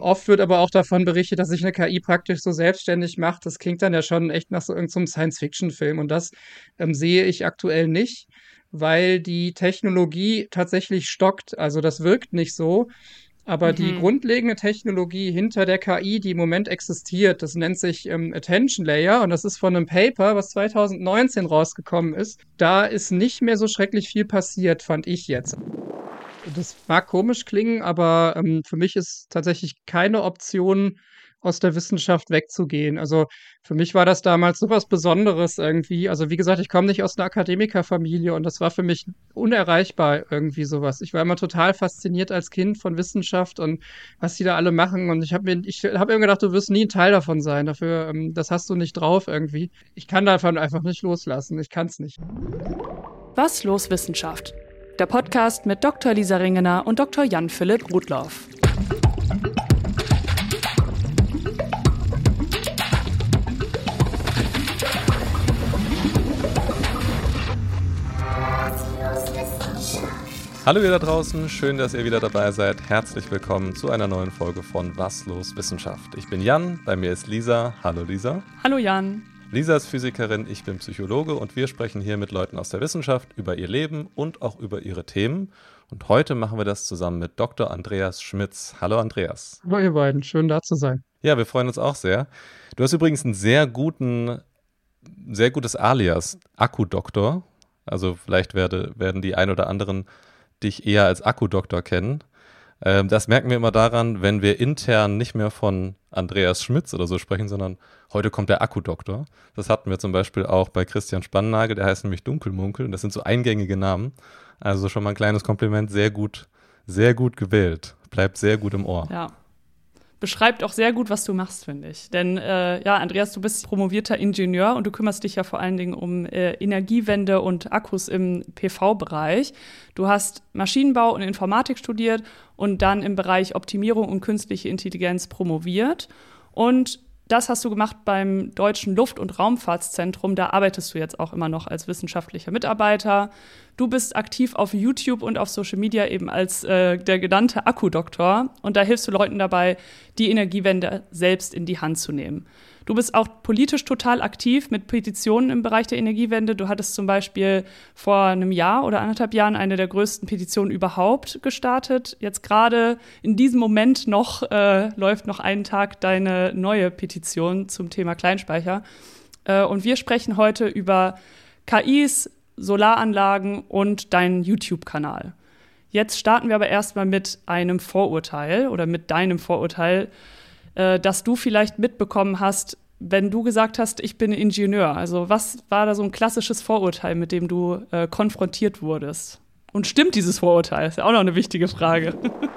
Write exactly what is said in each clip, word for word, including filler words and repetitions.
oft wird aber auch davon berichtet, dass sich eine K I praktisch so selbstständig macht. Das klingt dann ja schon echt nach so irgendeinem Science-Fiction-Film. Und das ähm, sehe ich aktuell nicht, weil die Technologie tatsächlich stockt. Also das wirkt nicht so. Aber die Mhm. grundlegende Technologie hinter der K I, die im Moment existiert, das nennt sich ähm, Attention Layer und das ist von einem Paper, was zwanzig neunzehn rausgekommen ist. Da ist nicht mehr so schrecklich viel passiert, fand ich jetzt. Das mag komisch klingen, aber ähm, für mich ist tatsächlich keine Option, aus der Wissenschaft wegzugehen. Also für mich war das damals sowas Besonderes irgendwie. Also wie gesagt, ich komme nicht aus einer Akademikerfamilie und das war für mich unerreichbar irgendwie sowas. Ich war immer total fasziniert als Kind von Wissenschaft und was die da alle machen. Und ich habe mir, ich habe immer gedacht, du wirst nie ein Teil davon sein. Dafür, ähm, das hast du nicht drauf irgendwie. Ich kann davon einfach nicht loslassen. Ich kann es nicht. Was los Wissenschaft? Der Podcast mit Doktor Lisa Ringener und Doktor Jan-Philipp Rudloff. Hallo ihr da draußen, schön, dass ihr wieder dabei seid. Herzlich willkommen zu einer neuen Folge von Was los Wissenschaft. Ich bin Jan, bei mir ist Lisa. Hallo Lisa. Hallo Jan. Lisa ist Physikerin, ich bin Psychologe und wir sprechen hier mit Leuten aus der Wissenschaft über ihr Leben und auch über ihre Themen. Und heute machen wir das zusammen mit Doktor Andreas Schmitz. Hallo Andreas. Hallo ihr beiden, schön da zu sein. Ja, wir freuen uns auch sehr. Du hast übrigens einen sehr guten, sehr gutes Alias, Akkudoktor. Also vielleicht werde, werden die ein oder anderen dich eher als Akkudoktor kennen. Ähm, das merken wir immer daran, wenn wir intern nicht mehr von Andreas Schmitz oder so sprechen, sondern heute kommt der Akkudoktor. Das hatten wir zum Beispiel auch bei Christian Spannagel, der heißt nämlich Dunkelmunkel und das sind so eingängige Namen. Also schon mal ein kleines Kompliment, sehr gut, sehr gut gewählt. Bleibt sehr gut im Ohr. Ja. Beschreibt auch sehr gut, was du machst, finde ich. Denn äh, ja, Andreas, du bist promovierter Ingenieur und du kümmerst dich ja vor allen Dingen um äh, Energiewende und Akkus im P V-Bereich. Du hast Maschinenbau und Informatik studiert und dann im Bereich Optimierung und künstliche Intelligenz promoviert. Und das hast du gemacht beim Deutschen Luft- und Raumfahrtszentrum. Da arbeitest du jetzt auch immer noch als wissenschaftlicher Mitarbeiter. Du bist aktiv auf YouTube und auf Social Media eben als äh, der genannte Akkudoktor. Und da hilfst du Leuten dabei, die Energiewende selbst in die Hand zu nehmen. Du bist auch politisch total aktiv mit Petitionen im Bereich der Energiewende. Du hattest zum Beispiel vor einem Jahr oder anderthalb Jahren eine der größten Petitionen überhaupt gestartet. Jetzt gerade in diesem Moment noch äh, läuft noch einen Tag deine neue Petition zum Thema Kleinspeicher. Äh, und wir sprechen heute über K Is, Solaranlagen und deinen YouTube-Kanal. Jetzt starten wir aber erstmal mit einem Vorurteil oder mit deinem Vorurteil, äh, dass du vielleicht mitbekommen hast, wenn du gesagt hast, ich bin Ingenieur. Also was war da so ein klassisches Vorurteil, mit dem du äh, konfrontiert wurdest? Und stimmt dieses Vorurteil? Ist ja auch noch eine wichtige Frage.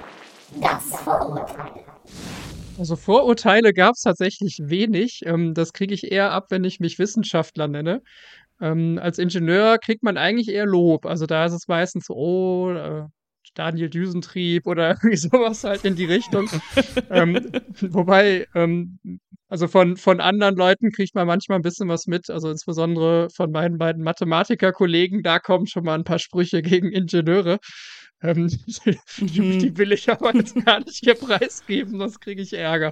Das Vorurteil. Also Vorurteile gab es tatsächlich wenig. Ähm, das kriege ich eher ab, wenn ich mich Wissenschaftler nenne. Ähm, als Ingenieur kriegt man eigentlich eher Lob. Also da ist es meistens so, oh, äh, Daniel Düsentrieb oder irgendwie sowas halt in die Richtung. ähm, wobei, ähm, also von, von anderen Leuten kriegt man manchmal ein bisschen was mit. Also insbesondere von meinen beiden Mathematikerkollegen, da kommen schon mal ein paar Sprüche gegen Ingenieure. Ähm, die, Mhm. die will ich aber jetzt gar nicht hier preisgeben, sonst kriege ich Ärger.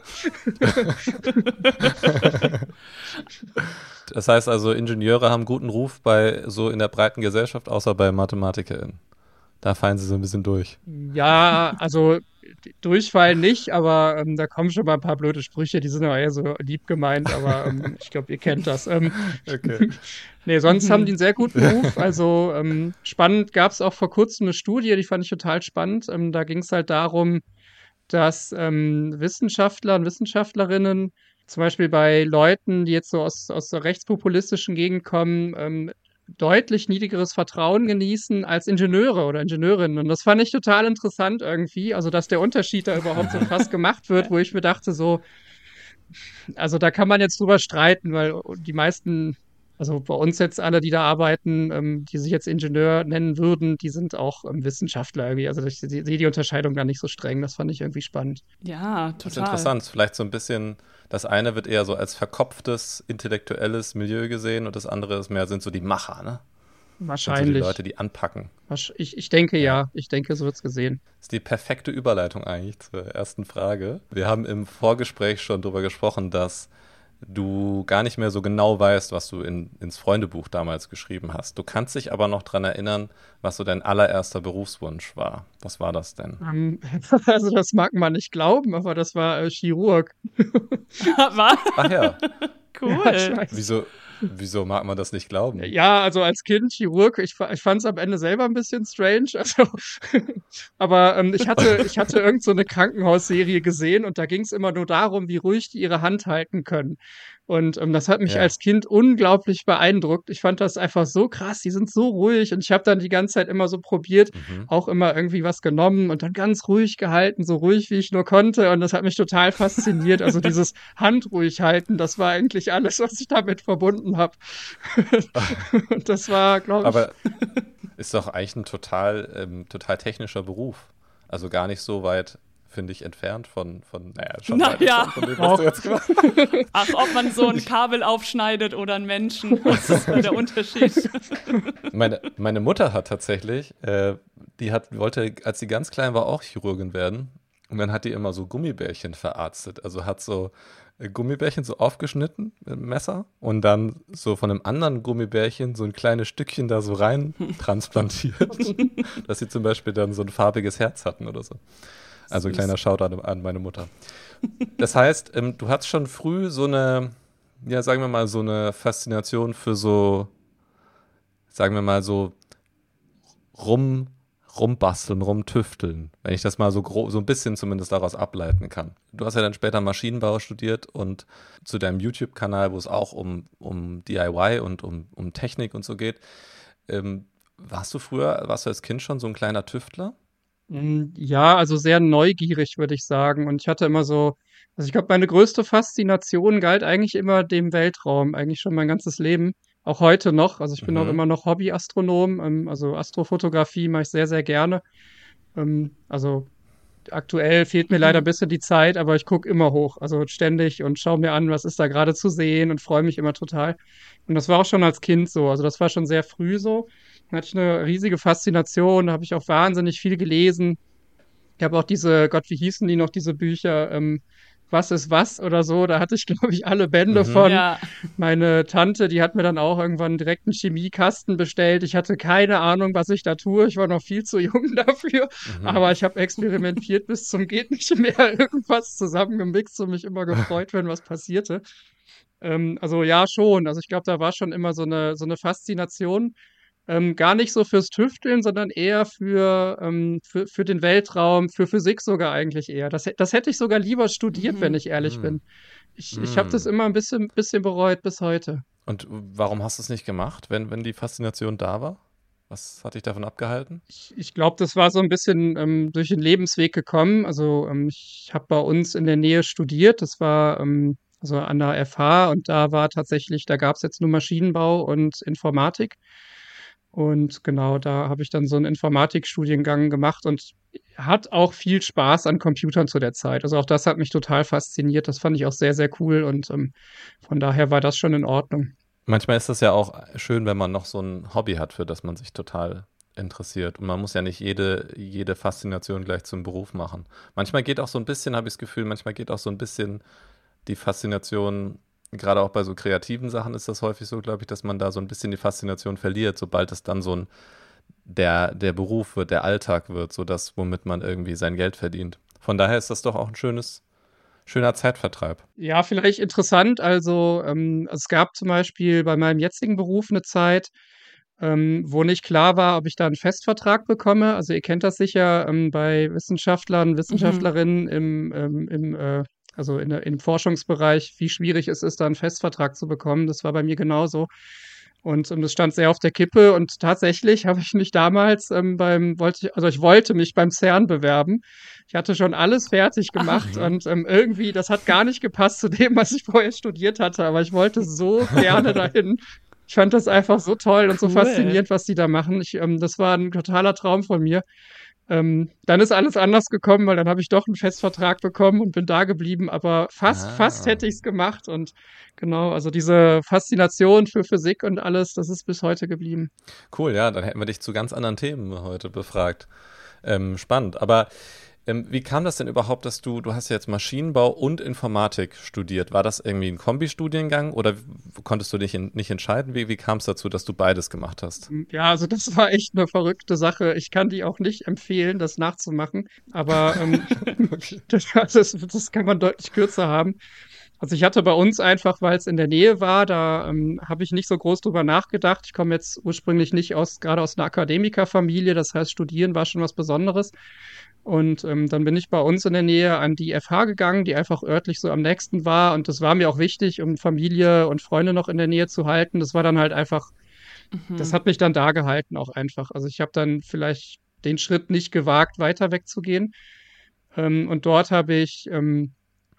Das heißt also, Ingenieure haben guten Ruf bei so in der breiten Gesellschaft, außer bei MathematikerInnen. Da fallen sie so ein bisschen durch. Ja, also durchfallen nicht, aber ähm, da kommen schon mal ein paar blöde Sprüche, die sind aber eher so lieb gemeint, aber ähm, ich glaube, ihr kennt das. Ähm, Okay. nee, sonst Mhm. haben die einen sehr guten Ruf. Also ähm, spannend gab es auch vor kurzem eine Studie, die fand ich total spannend. Ähm, da ging es halt darum, dass ähm, Wissenschaftler und Wissenschaftlerinnen zum Beispiel bei Leuten, die jetzt so aus, aus der rechtspopulistischen Gegend kommen, ähm, deutlich niedrigeres Vertrauen genießen als Ingenieure oder Ingenieurinnen. Und das fand ich total interessant irgendwie. Also, dass der Unterschied da überhaupt so krass gemacht wird, wo ich mir dachte, so, also da kann man jetzt drüber streiten, weil die meisten, also bei uns jetzt alle, die da arbeiten, ähm, die sich jetzt Ingenieur nennen würden, die sind auch ähm, Wissenschaftler irgendwie. Also ich sehe die Unterscheidung da nicht so streng. Das fand ich irgendwie spannend. Ja, Das ist total. interessant. Vielleicht so ein bisschen, das eine wird eher so als verkopftes, intellektuelles Milieu gesehen und das andere ist mehr, sind so die Macher, ne? Wahrscheinlich. Das sind so die Leute, die anpacken. Ich, ich denke ja. ja, ich denke, so wird's gesehen. Das ist die perfekte Überleitung eigentlich zur ersten Frage. Wir haben im Vorgespräch schon darüber gesprochen, dass du gar nicht mehr so genau weißt, was du in, ins Freundebuch damals geschrieben hast. Du kannst dich aber noch daran erinnern, was so dein allererster Berufswunsch war. Was war das denn? Um, also das mag man nicht glauben, aber das war äh, Chirurg. Was? Ach ja. Cool. Ja, Wieso, wieso mag man das nicht glauben? Ja, also als Kind Chirurg, ich, ich fand es am Ende selber ein bisschen strange. Also, aber ähm, ich hatte, ich hatte irgend so eine Krankenhausserie gesehen und da ging es immer nur darum, wie ruhig die ihre Hand halten können. Und ähm, das hat mich Ja. als Kind unglaublich beeindruckt. Ich fand das einfach so krass, die sind so ruhig und ich habe dann die ganze Zeit immer so probiert, Mhm. auch immer irgendwie was genommen und dann ganz ruhig gehalten, so ruhig wie ich nur konnte und das hat mich total fasziniert. Also dieses Handruhig halten, das war eigentlich alles, was ich damit verbunden habe. Und das war, glaube ich... Aber ist doch eigentlich ein total, ähm, total technischer Beruf. Also gar nicht so weit, finde ich, entfernt von, von naja, schon Na weit ja. entfernt von dem, was du jetzt gemacht hast. Ach, ob man so ein Kabel aufschneidet oder einen Menschen, das ist der Unterschied. Meine, meine Mutter hat tatsächlich, äh, die hat, wollte, als sie ganz klein war, auch Chirurgin werden. Und dann hat die immer so Gummibärchen verarztet. Also hat so äh, Gummibärchen so aufgeschnitten mit dem Messer und dann so von einem anderen Gummibärchen so ein kleines Stückchen da so rein transplantiert, dass sie zum Beispiel dann so ein farbiges Herz hatten oder so. Also ein kleiner Shoutout an meine Mutter. Das heißt, ähm, du hattest schon früh so eine, ja, sagen wir mal, so eine Faszination für so, sagen wir mal, so rum, rumbasteln, rumtüfteln, wenn ich das mal so grob, so ein bisschen zumindest daraus ableiten kann. Du hast ja dann später Maschinenbau studiert und zu deinem YouTube-Kanal, wo es auch um, um D I Y und um, um Technik und so geht. Ähm, warst du früher, warst du als Kind schon so ein kleiner Tüftler? Ja, also sehr neugierig, würde ich sagen. Und ich hatte immer so, also ich glaube, meine größte Faszination galt eigentlich immer dem Weltraum, eigentlich schon mein ganzes Leben, auch heute noch. Also ich bin auch Mhm. immer noch Hobbyastronom, ähm, also Astrofotografie mache ich sehr, sehr gerne. Ähm, also aktuell fehlt mir leider ein bisschen die Zeit, aber ich gucke immer hoch, also ständig und schaue mir an, was ist da gerade zu sehen und freue mich immer total. Und das war auch schon als Kind so, also das war schon sehr früh so. Da hatte ich eine riesige Faszination, da habe ich auch wahnsinnig viel gelesen. Ich habe auch diese, Gott, wie hießen die noch, diese Bücher, ähm, Was ist was oder so, da hatte ich, glaube ich, alle Bände Mhm. von. Ja. Meine Tante, die hat mir dann auch irgendwann direkt einen Chemiekasten bestellt. Ich hatte keine Ahnung, was ich da tue. Ich war noch viel zu jung dafür. Mhm. Aber ich habe experimentiert bis zum geht nicht mehr, irgendwas zusammengemixt und mich immer gefreut, wenn was passierte. Ähm, also ja, schon. Also ich glaube, da war schon immer so eine, so eine Faszination. Ähm, gar nicht so fürs Tüfteln, sondern eher für, ähm, für, für den Weltraum, für Physik sogar eigentlich eher. Das, hä- das hätte ich sogar lieber studiert, Mhm. wenn ich ehrlich Mhm. bin. Ich, ich habe das Mhm. immer ein bisschen, bisschen bereut bis heute. Und warum hast du es nicht gemacht, wenn, wenn die Faszination da war? Was hat dich davon abgehalten? Ich, ich glaube, das war so ein bisschen ähm, durch den Lebensweg gekommen. Also ähm, ich habe bei uns in der Nähe studiert. Das war ähm, also an der F H und da war tatsächlich, da gab es jetzt nur Maschinenbau und Informatik. Und genau, da habe ich dann so einen Informatikstudiengang gemacht und hat auch viel Spaß an Computern zu der Zeit. Also auch das hat mich total fasziniert. Das fand ich auch sehr, sehr cool und ähm, von daher war das schon in Ordnung. Manchmal ist das ja auch schön, wenn man noch so ein Hobby hat, für das man sich total interessiert. Und man muss ja nicht jede, jede Faszination gleich zum Beruf machen. Manchmal geht auch so ein bisschen, habe ich das Gefühl, manchmal geht auch so ein bisschen die Faszination, gerade auch bei so kreativen Sachen ist das häufig so, glaube ich, dass man da so ein bisschen die Faszination verliert, sobald es dann so ein der, der Beruf wird, der Alltag wird, so das, womit man irgendwie sein Geld verdient. Von daher ist das doch auch ein schönes, schöner Zeitvertreib. Ja, vielleicht interessant. Also ähm, es gab zum Beispiel bei meinem jetzigen Beruf eine Zeit, ähm, wo nicht klar war, ob ich da einen Festvertrag bekomme. Also ihr kennt das sicher ähm, bei Wissenschaftlern, Wissenschaftlerinnen im, ähm, im äh, also in der, im Forschungsbereich, wie schwierig es ist, da einen Festvertrag zu bekommen. Das war bei mir genauso. Und ähm, das stand sehr auf der Kippe. Und tatsächlich habe ich mich damals ähm, beim, wollte ich, also ich wollte mich beim CERN bewerben. Ich hatte schon alles fertig gemacht Ach. und ähm, irgendwie, das hat gar nicht gepasst zu dem, was ich vorher studiert hatte. Aber ich wollte so gerne dahin. Ich fand das einfach so toll und so Cool. faszinierend, was die da machen. Ich, ähm, das war ein totaler Traum von mir. Ähm, dann ist alles anders gekommen, weil dann habe ich doch einen Festvertrag bekommen und bin da geblieben, aber fast, Ah. fast hätte ich es gemacht und genau, also diese Faszination für Physik und alles, das ist bis heute geblieben. Cool, ja, dann hätten wir dich zu ganz anderen Themen heute befragt. Ähm, spannend, aber ähm, wie kam das denn überhaupt, dass du, du hast ja jetzt Maschinenbau und Informatik studiert. War das irgendwie ein Kombistudiengang oder w- konntest du dich in, nicht entscheiden? Wie, wie kam es dazu, dass du beides gemacht hast? Ja, also das war echt eine verrückte Sache. Ich kann die auch nicht empfehlen, das nachzumachen, aber ähm, das, das, das kann man deutlich kürzer haben. Also ich hatte bei uns einfach, weil es in der Nähe war, da ähm, habe ich nicht so groß drüber nachgedacht. Ich komme jetzt ursprünglich nicht aus, gerade aus einer Akademikerfamilie, das heißt, Studieren war schon was Besonderes. Und ähm, dann bin ich bei uns in der Nähe an die F H gegangen, die einfach örtlich so am nächsten war. Und das war mir auch wichtig, um Familie und Freunde noch in der Nähe zu halten. Das war dann halt einfach, das Mhm. hat mich dann da gehalten auch einfach. Also ich habe dann vielleicht den Schritt nicht gewagt, weiter wegzugehen. Ähm, und dort habe ich ähm,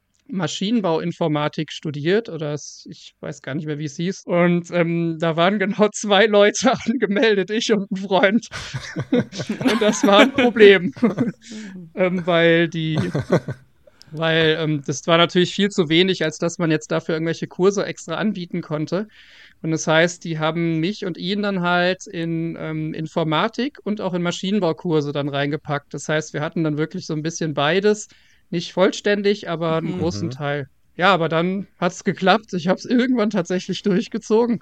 Maschinenbauinformatik studiert oder es, ich weiß gar nicht mehr, wie es hieß. Und ähm, da waren genau zwei Leute angemeldet, ich und ein Freund. Und das war ein Problem, ähm, weil die, weil ähm, das war natürlich viel zu wenig, als dass man jetzt dafür irgendwelche Kurse extra anbieten konnte. Und das heißt, die haben mich und ihn dann halt in ähm, Informatik und auch in Maschinenbaukurse dann reingepackt. Das heißt, wir hatten dann wirklich so ein bisschen beides. Nicht vollständig, aber einen Mhm. großen Mhm. Teil. Ja, aber dann hat's geklappt. Ich habe es irgendwann tatsächlich durchgezogen.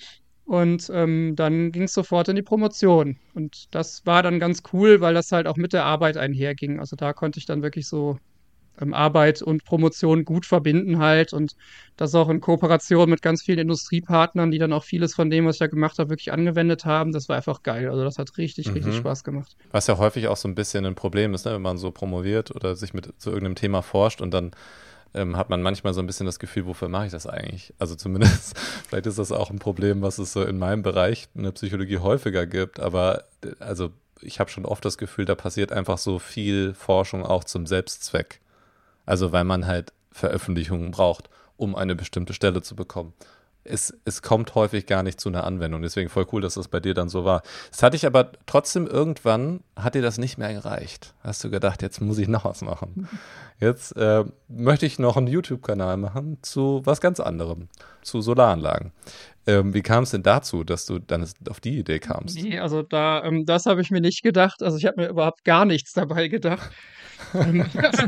Und ähm, dann ging es sofort in die Promotion. Und das war dann ganz cool, weil das halt auch mit der Arbeit einherging. Also da konnte ich dann wirklich so ähm, Arbeit und Promotion gut verbinden halt. Und das auch in Kooperation mit ganz vielen Industriepartnern, die dann auch vieles von dem, was ich da gemacht habe, wirklich angewendet haben. Das war einfach geil. Also das hat richtig, richtig Mhm. Spaß gemacht. Was ja häufig auch so ein bisschen ein Problem ist, ne, wenn man so promoviert oder sich mit zu irgendeinem Thema forscht und dann ähm, hat man manchmal so ein bisschen das Gefühl, wofür mache ich das eigentlich? Also zumindest, vielleicht ist das auch ein Problem, was es so in meinem Bereich in der Psychologie häufiger gibt, aber äh, also ich habe schon oft das Gefühl, da passiert einfach so viel Forschung auch zum Selbstzweck. Also weil man halt Veröffentlichungen braucht, um eine bestimmte Stelle zu bekommen. Es, es kommt häufig gar nicht zu einer Anwendung. Deswegen voll cool, dass das bei dir dann so war. Das hatte ich aber trotzdem irgendwann, hat dir das nicht mehr gereicht. Hast du gedacht, jetzt muss ich noch was machen. Jetzt äh, möchte ich noch einen YouTube-Kanal machen zu was ganz anderem, zu Solaranlagen. Ähm, wie kam es denn dazu, dass du dann auf die Idee kamst? Nee, also da, ähm, das habe ich mir nicht gedacht. Also ich habe mir überhaupt gar nichts dabei gedacht. Ähm,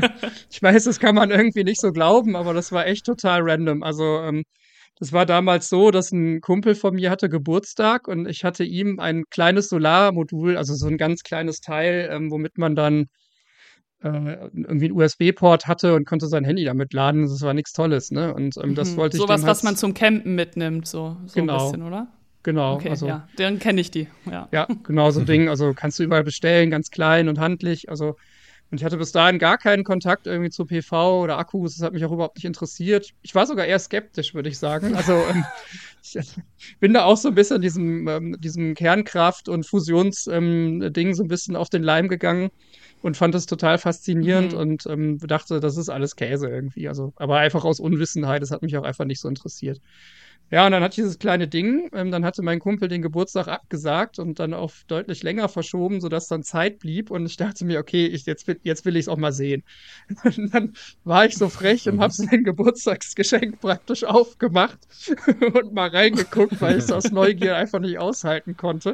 ich weiß, das kann man irgendwie nicht so glauben, aber das war echt total random. Also ähm, das war damals so, dass ein Kumpel von mir hatte Geburtstag und ich hatte ihm ein kleines Solarmodul, also so ein ganz kleines Teil, ähm, womit man dann äh, irgendwie einen U S B-Port hatte und konnte sein Handy damit laden. Das war nichts Tolles, ne? Und ähm, das Mhm. wollte ich dem Sowas, halt, was man zum Campen mitnimmt, so, so ein genau, bisschen, oder? genau. Okay, Also ja, dann kenne ich die, ja. ja, genau so ein Ding. Also kannst du überall bestellen, ganz klein und handlich. Also, und ich hatte bis dahin gar keinen Kontakt irgendwie zu P V oder Akkus. Das hat mich auch überhaupt nicht interessiert. Ich war sogar eher skeptisch, würde ich sagen. Also, ähm, ich bin da auch so ein bisschen diesem, ähm, diesem Kernkraft- und Fusionsding ähm, Ding so ein bisschen auf den Leim gegangen und fand das total faszinierend Mhm. und ähm, dachte, das ist alles Käse irgendwie. Also, aber einfach aus Unwissenheit. Das hat mich auch einfach nicht so interessiert. Ja, und dann hatte ich dieses kleine Ding. Ähm, dann hatte mein Kumpel den Geburtstag abgesagt und dann auf deutlich länger verschoben, sodass dann Zeit blieb. Und ich dachte mir, okay, ich, jetzt, will- jetzt will ich es auch mal sehen. Und dann war ich so frech und habe Mhm. sein Geburtstagsgeschenk praktisch aufgemacht und mal reingeguckt, weil ich es aus Neugier einfach nicht aushalten konnte.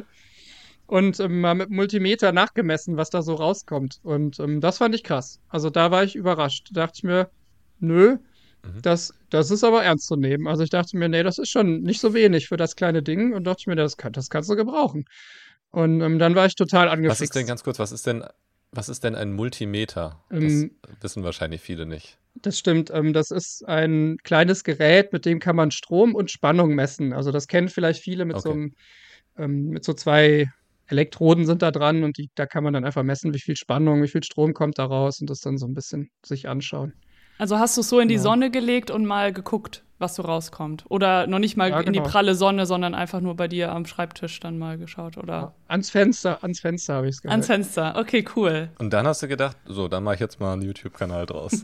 Und ähm, mal mit dem Multimeter nachgemessen, was da so rauskommt. Und ähm, das fand ich krass. Also da war ich überrascht. Da dachte ich mir, nö, Mhm. das, das ist aber ernst zu nehmen. Also ich dachte mir, nee, das ist schon nicht so wenig für das kleine Ding und dachte ich mir, das, kann, das kannst du gebrauchen. Und ähm, dann war ich total Was ist denn angefixt. ganz kurz, was ist denn, was ist denn ein Multimeter? Das Ähm, wissen wahrscheinlich viele nicht. Das stimmt, ähm, das ist ein kleines Gerät, mit dem kann man Strom und Spannung messen. Also das kennen vielleicht viele mit so Okay. einem, ähm, mit so zwei Elektroden sind da dran und die, da kann man dann einfach messen, wie viel Spannung, wie viel Strom kommt da raus und das dann so ein bisschen sich anschauen. Also hast du es so in die Genau. Sonne gelegt und mal geguckt, was so rauskommt? Oder noch nicht mal Ja, in die genau. pralle Sonne, sondern einfach nur bei dir am Schreibtisch dann mal geschaut, oder? Ja. Ans Fenster, ans Fenster habe ich es Ans gehalten. Fenster. Okay, cool. Und dann hast du gedacht, so, dann mache ich jetzt mal einen YouTube-Kanal draus.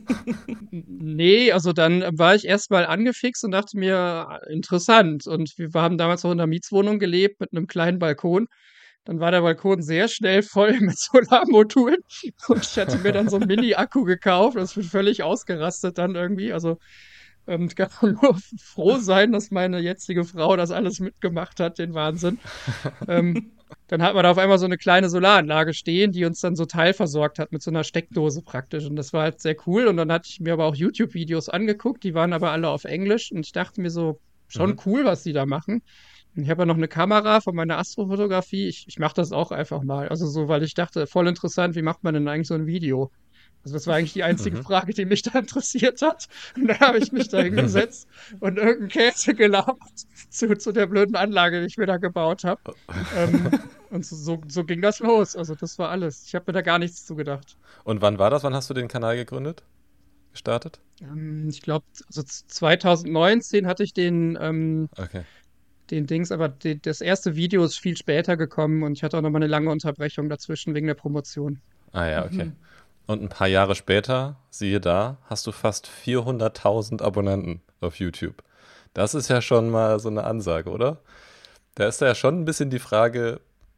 Nee, also dann war ich erst mal angefixt und dachte mir, interessant. Und wir haben damals noch in einer Mietswohnung gelebt mit einem kleinen Balkon. Dann war der Balkon sehr schnell voll mit Solarmodulen und ich hatte mir dann so einen Mini-Akku gekauft. Das wird völlig ausgerastet dann irgendwie. Also ähm, ich kann nur froh sein, dass meine jetzige Frau das alles mitgemacht hat, den Wahnsinn. Ähm, dann hat man da auf einmal so eine kleine Solaranlage stehen, die uns dann so teilversorgt hat mit so einer Steckdose praktisch. Und das war halt sehr cool. Und dann hatte ich mir aber auch YouTube-Videos angeguckt, die waren aber alle auf Englisch. Und ich dachte mir so, schon Mhm. cool, was die da machen. Ich habe ja noch eine Kamera von meiner Astrofotografie. Ich, ich mache das auch einfach mal. Also so, weil ich dachte, voll interessant, wie macht man denn eigentlich so ein Video? Also das war eigentlich die einzige Mhm. Frage, die mich da interessiert hat. Und dann habe ich mich da hingesetzt und irgendeinen Käse gelabert zu, zu der blöden Anlage, die ich mir da gebaut habe. Ähm, und so, so, so ging das los. Also das war alles. Ich habe mir da gar nichts zugedacht. Und wann war das? Wann hast du den Kanal gegründet? Gestartet? Ähm, ich glaube, also zwanzig neunzehn hatte ich den ähm, Okay. den Dings, aber die, das erste Video ist viel später gekommen und ich hatte auch nochmal eine lange Unterbrechung dazwischen wegen der Promotion. Ah ja, okay. Mhm. Und ein paar Jahre später, siehe da, hast du fast vierhunderttausend Abonnenten auf YouTube. Das ist ja schon mal so eine Ansage, oder? Da ist ja schon ein bisschen die Frage,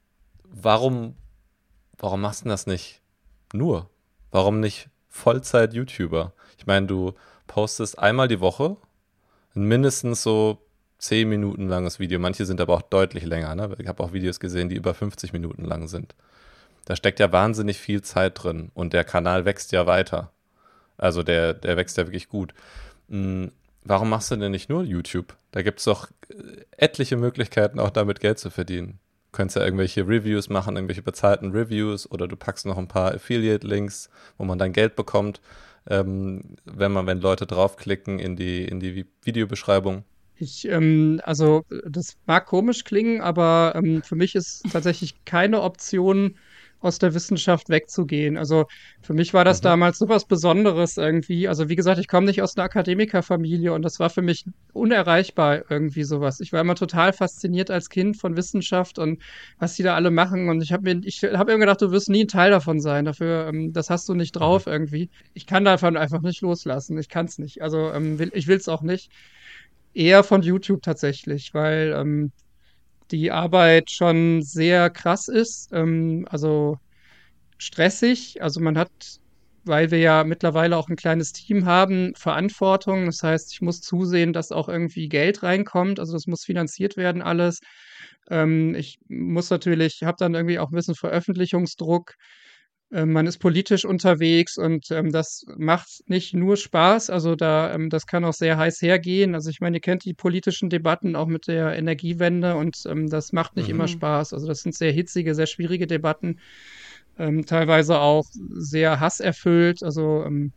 warum, warum machst du das nicht nur? Warum nicht Vollzeit-YouTuber? Ich meine, du postest einmal die Woche ein mindestens so zehn Minuten langes Video. Manche sind aber auch deutlich länger. Ne? Ich habe auch Videos gesehen, die über fünfzig Minuten lang sind. Da steckt ja wahnsinnig viel Zeit drin und der Kanal wächst ja weiter. Also der, der wächst ja wirklich gut. Hm, warum machst du denn nicht nur YouTube? Da gibt es doch äh, etliche Möglichkeiten, auch damit Geld zu verdienen. Du könntest ja irgendwelche Reviews machen, irgendwelche bezahlten Reviews oder du packst noch ein paar Affiliate-Links, wo man dann Geld bekommt, ähm, wenn man, wenn Leute draufklicken in die, in die Vi- Videobeschreibung. Ich, ähm, also, das mag komisch klingen, aber ähm, für mich ist tatsächlich keine Option, aus der Wissenschaft wegzugehen. Also, für mich war das Mhm. damals sowas Besonderes irgendwie. Also, wie gesagt, ich komme nicht aus einer Akademikerfamilie und das war für mich unerreichbar irgendwie sowas. Ich war immer total fasziniert als Kind von Wissenschaft und was die da alle machen. Und ich habe mir, ich habe immer gedacht, du wirst nie ein Teil davon sein. Dafür, ähm, das hast du nicht Mhm. drauf irgendwie. Ich kann davon einfach nicht loslassen. Ich kann es nicht. Also, ähm, will, ich will es auch nicht. Eher von YouTube tatsächlich, weil ähm, die Arbeit schon sehr krass ist, ähm, also stressig. Also man hat, weil wir ja mittlerweile auch ein kleines Team haben, Verantwortung. Das heißt, ich muss zusehen, dass auch irgendwie Geld reinkommt. Also das muss finanziert werden alles. Ähm, ich muss natürlich, habe dann irgendwie auch ein bisschen Veröffentlichungsdruck. Ähm, man ist politisch unterwegs und ähm, das macht nicht nur Spaß, also da, ähm, das kann auch sehr heiß hergehen. Also ich meine, ihr kennt die politischen Debatten auch mit der Energiewende und ähm, das macht nicht Mhm. immer Mhm. Spaß. Also das sind sehr hitzige, sehr schwierige Debatten, ähm, teilweise auch sehr hasserfüllt. Also ähm,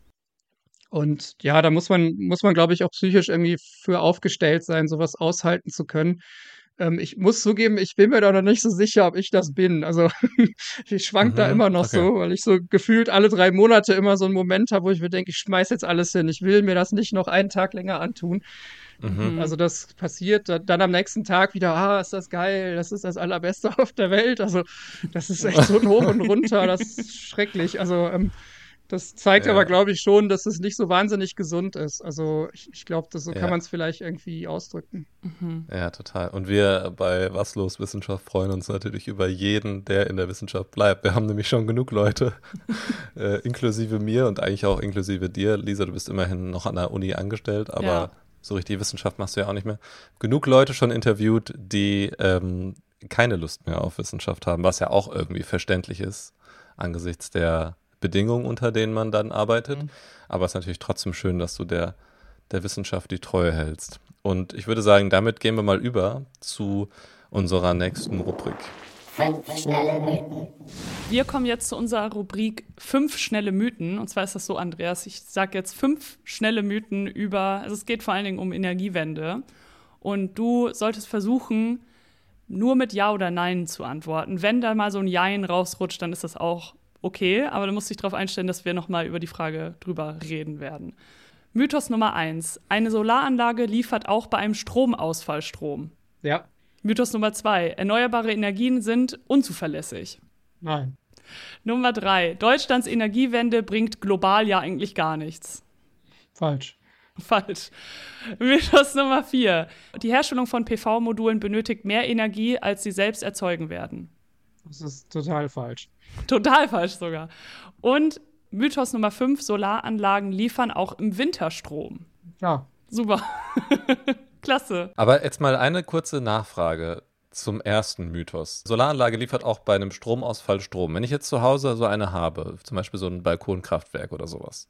und ja, da muss man, muss man, glaube ich, auch psychisch irgendwie für aufgestellt sein, sowas aushalten zu können. Ähm, ich muss zugeben, ich bin mir da noch nicht so sicher, ob ich das bin. Also ich schwank da Mhm. immer noch Okay. so, weil ich so gefühlt alle drei Monate immer so einen Moment habe, wo ich mir denke, ich schmeiß jetzt alles hin. Ich will mir das nicht noch einen Tag länger antun. Mhm. Mhm. Also das passiert da- dann am nächsten Tag wieder, ah, ist das geil, das ist das Allerbeste auf der Welt. Also das ist echt so ein Hoch und Runter, das ist schrecklich. Also ähm, das zeigt aber, Ja. glaube ich, schon, dass es nicht so wahnsinnig gesund ist. Also ich, ich glaube, so kann Ja. man es vielleicht irgendwie ausdrücken. Mhm. Ja, total. Und wir bei Was los Wissenschaft freuen uns natürlich über jeden, der in der Wissenschaft bleibt. Wir haben nämlich schon genug Leute, äh, inklusive mir und eigentlich auch inklusive dir. Lisa, du bist immerhin noch an der Uni angestellt, aber Ja. so richtig Wissenschaft machst du ja auch nicht mehr. Genug Leute schon interviewt, die ähm, keine Lust mehr auf Wissenschaft haben, was ja auch irgendwie verständlich ist angesichts der Bedingungen, unter denen man dann arbeitet. Mhm. Aber es ist natürlich trotzdem schön, dass du der, der Wissenschaft die Treue hältst. Und ich würde sagen, damit gehen wir mal über zu unserer nächsten Rubrik. Fünf schnelle Mythen. Wir kommen jetzt zu unserer Rubrik fünf schnelle Mythen. Und zwar ist das so, Andreas, ich sage jetzt fünf schnelle Mythen über, also es geht vor allen Dingen um Energiewende. Und du solltest versuchen, nur mit Ja oder Nein zu antworten. Wenn da mal so ein Jein rausrutscht, dann ist das auch okay. Aber du musst dich darauf einstellen, dass wir nochmal über die Frage drüber reden werden. Mythos Nummer eins. Eine Solaranlage liefert auch bei einem Stromausfall Strom. Ja, Mythos Nummer zwei. Erneuerbare Energien sind unzuverlässig. nein. Nummer drei. Deutschlands Energiewende bringt global ja eigentlich gar nichts. Falsch. Falsch. Mythos Nummer vier. Die Herstellung von P V-Modulen benötigt mehr Energie, als sie selbst erzeugen werden. Das ist total falsch. Total falsch sogar. Und Mythos Nummer fünf, Solaranlagen liefern auch im Winter Strom. Ja. Super. Klasse. Aber jetzt mal eine kurze Nachfrage zum ersten Mythos. Solaranlage liefert auch bei einem Stromausfall Strom. Wenn ich jetzt zu Hause so eine habe, zum Beispiel so ein Balkonkraftwerk oder sowas,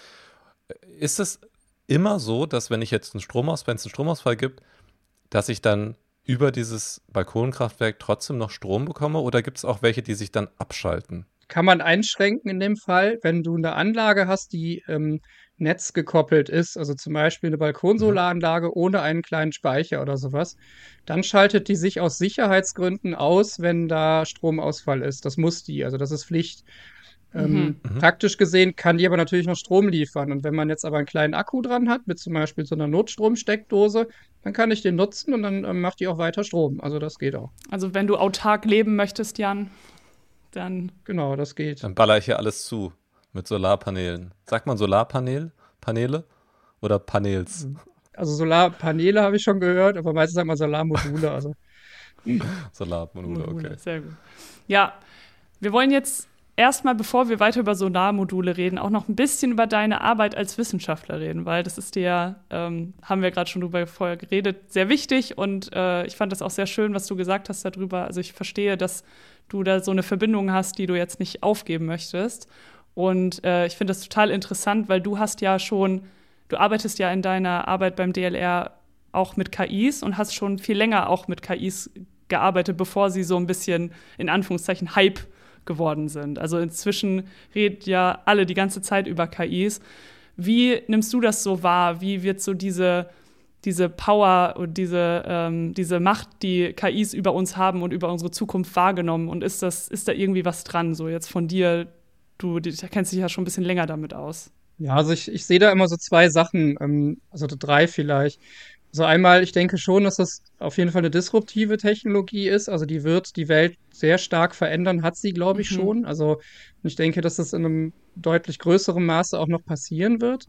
ist es immer so, dass wenn ich jetzt einen Stromausfall, wenn es einen Stromausfall gibt, dass ich dann über dieses Balkonkraftwerk trotzdem noch Strom bekomme, oder gibt es auch welche, die sich dann abschalten? Kann man einschränken in dem Fall, wenn du eine Anlage hast, die ähm, netzgekoppelt ist, also zum Beispiel eine Balkonsolaranlage ohne einen kleinen Speicher oder sowas, dann schaltet die sich aus Sicherheitsgründen aus, wenn da Stromausfall ist. Das muss die, also das ist Pflicht. Ähm, Mhm. Praktisch gesehen kann die aber natürlich noch Strom liefern. Und wenn man jetzt aber einen kleinen Akku dran hat, mit zum Beispiel so einer Notstromsteckdose, dann kann ich den nutzen und dann ähm, macht die auch weiter Strom. Also das geht auch. Also wenn du autark leben möchtest, Jan, dann Genau, das geht. Dann baller ich hier alles zu mit Solarpanelen. Sagt man Solarpanel? Paneele? Oder Panels? Also Solarpaneele habe ich schon gehört, aber meistens sagt man Solarmodule. Also Solarmodule, okay. Sehr gut. Ja, wir wollen jetzt erstmal, bevor wir weiter über Solarmodule reden, auch noch ein bisschen über deine Arbeit als Wissenschaftler reden, weil das ist dir ja, ähm, haben wir gerade schon drüber vorher geredet, sehr wichtig, und äh, ich fand das auch sehr schön, was du gesagt hast darüber. Also ich verstehe, dass du da so eine Verbindung hast, die du jetzt nicht aufgeben möchtest, und äh, ich finde das total interessant, weil du hast ja schon, du arbeitest ja in deiner Arbeit beim D L R auch mit K Is und hast schon viel länger auch mit K Is gearbeitet, bevor sie so ein bisschen, in Anführungszeichen, Hype geworden sind. Also inzwischen reden ja alle die ganze Zeit über K Is. Wie nimmst du das so wahr? Wie wird so diese, diese Power und diese, ähm, diese Macht, die K Is über uns haben und über unsere Zukunft wahrgenommen? Und ist das, ist da irgendwie was dran, so jetzt von dir? Du, du kennst dich ja schon ein bisschen länger damit aus. ja, also ich, ich sehe da immer so zwei Sachen, ähm, also drei vielleicht. Also einmal, ich denke schon, dass das auf jeden Fall eine disruptive Technologie ist. Also die wird die Welt sehr stark verändern, hat sie, glaube ich, Mhm. schon. Also und ich denke, dass das in einem deutlich größeren Maße auch noch passieren wird.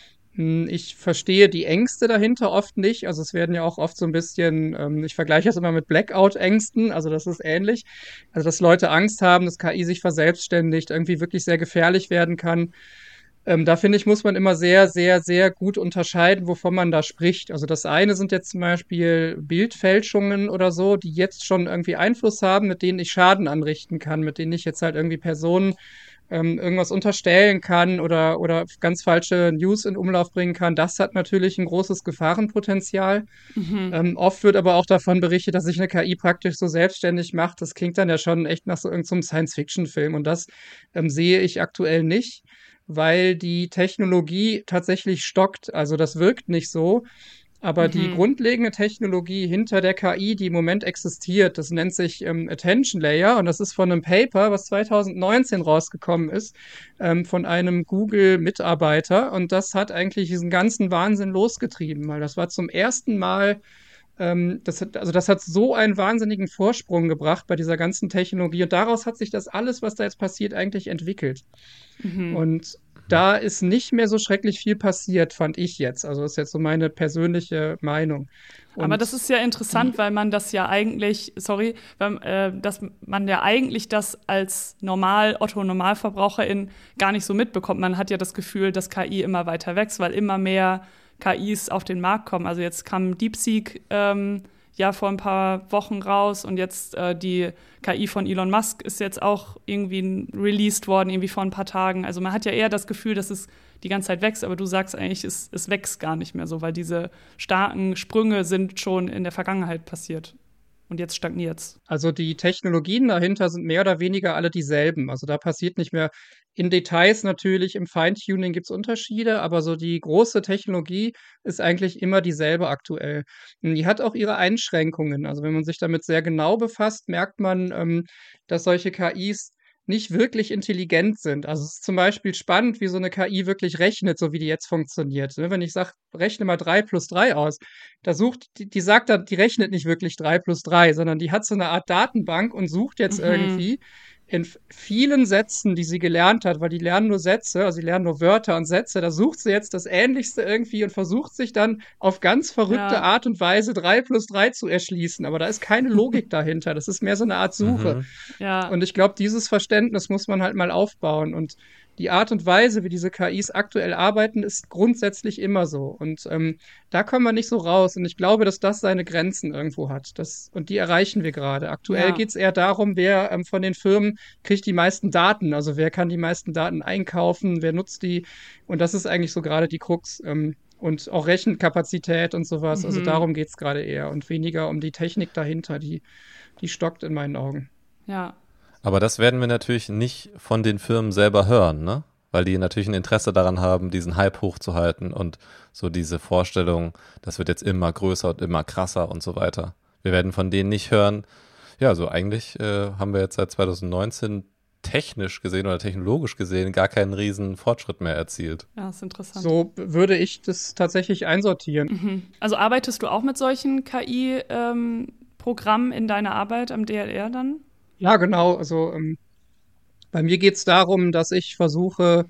Hm, Ich verstehe die Ängste dahinter oft nicht. Also es werden ja auch oft so ein bisschen, ähm, ich vergleiche das immer mit Blackout-Ängsten. Also das ist ähnlich. Also dass Leute Angst haben, dass K I sich verselbstständigt, irgendwie wirklich sehr gefährlich werden kann. Ähm, da finde ich, muss man immer sehr, sehr, sehr gut unterscheiden, wovon man da spricht. Also das eine sind jetzt zum Beispiel Bildfälschungen oder so, die jetzt schon irgendwie Einfluss haben, mit denen ich Schaden anrichten kann, mit denen ich jetzt halt irgendwie Personen ähm, irgendwas unterstellen kann oder, oder ganz falsche News in Umlauf bringen kann. Das hat natürlich ein großes Gefahrenpotenzial. Mhm. Ähm, oft wird aber auch davon berichtet, dass sich eine K I praktisch so selbstständig macht. Das klingt dann ja schon echt nach so irgendeinem Science-Fiction-Film. Und das ähm, sehe ich aktuell nicht, weil die Technologie tatsächlich stockt. Also das wirkt nicht so. Aber die Mhm. grundlegende Technologie hinter der K I, die im Moment existiert, das nennt sich ähm, Attention Layer, und das ist von einem Paper, was zwanzig neunzehn rausgekommen ist, ähm, von einem Google-Mitarbeiter, und das hat eigentlich diesen ganzen Wahnsinn losgetrieben, weil das war zum ersten Mal, ähm, das hat, also das hat so einen wahnsinnigen Vorsprung gebracht bei dieser ganzen Technologie, und daraus hat sich das alles, was da jetzt passiert, eigentlich entwickelt. Mhm. Und da ist nicht mehr so schrecklich viel passiert, fand ich jetzt. Also das ist jetzt so meine persönliche Meinung. Und Aber das ist ja interessant, weil man das ja eigentlich, sorry, weil, äh, dass man ja eigentlich das als normal, Otto-Normalverbraucherin gar nicht so mitbekommt. Man hat ja das Gefühl, dass K I immer weiter wächst, weil immer mehr K Is auf den Markt kommen. Also jetzt kam DeepSeek ähm, ja vor ein paar Wochen raus, und jetzt äh, die K I von Elon Musk ist jetzt auch irgendwie released worden, irgendwie vor ein paar Tagen. Also man hat ja eher das Gefühl, dass es die ganze Zeit wächst, aber du sagst eigentlich, es, es wächst gar nicht mehr so, weil diese starken Sprünge sind schon in der Vergangenheit passiert. Und jetzt stagniert's. Also die Technologien dahinter sind mehr oder weniger alle dieselben. Also da passiert nicht mehr in Details natürlich, im Feintuning gibt es Unterschiede, aber so die große Technologie ist eigentlich immer dieselbe aktuell. Und die hat auch ihre Einschränkungen. Also wenn man sich damit sehr genau befasst, merkt man, ähm, dass solche K Is nicht wirklich intelligent sind. Also es ist zum Beispiel spannend, wie so eine K I wirklich rechnet, so wie die jetzt funktioniert. Ne? Wenn ich sage, rechne mal drei plus drei aus, da sucht, die, die sagt dann, die rechnet nicht wirklich drei plus drei, sondern die hat so eine Art Datenbank und sucht jetzt Mhm. irgendwie in vielen Sätzen, die sie gelernt hat, weil die lernen nur Sätze, also sie lernen nur Wörter und Sätze, da sucht sie jetzt das Ähnlichste irgendwie und versucht sich dann auf ganz verrückte Ja. Art und Weise drei plus drei zu erschließen. Aber da ist keine Logik dahinter. Das ist mehr so eine Art Suche. Mhm. Ja. Und ich glaube, dieses Verständnis muss man halt mal aufbauen. Und die Art und Weise, wie diese K Is aktuell arbeiten, ist grundsätzlich immer so. Und ähm, da kommen wir nicht so raus. Und ich glaube, dass das seine Grenzen irgendwo hat. Das, und die erreichen wir gerade. Aktuell Ja. geht es eher darum, wer ähm, von den Firmen kriegt die meisten Daten. Also wer kann die meisten Daten einkaufen, wer nutzt die. Und das ist eigentlich so gerade die Krux. Ähm, und auch Rechenkapazität und sowas. Also Mhm. darum geht es gerade eher. Und weniger um die Technik dahinter. Die, die stockt in meinen Augen. Ja. Aber das werden wir natürlich nicht von den Firmen selber hören, ne? Weil die natürlich ein Interesse daran haben, diesen Hype hochzuhalten und so diese Vorstellung, das wird jetzt immer größer und immer krasser und so weiter. Wir werden von denen nicht hören, ja, so eigentlich äh, haben wir jetzt seit zwanzig neunzehn technisch gesehen oder technologisch gesehen gar keinen riesen Fortschritt mehr erzielt. Ja, ist interessant. So würde ich das tatsächlich einsortieren. Mhm. Also arbeitest du auch mit solchen K I-Programmen in deiner Arbeit am D L R dann? Ja, genau. Also ähm, bei mir geht es darum, dass ich versuche,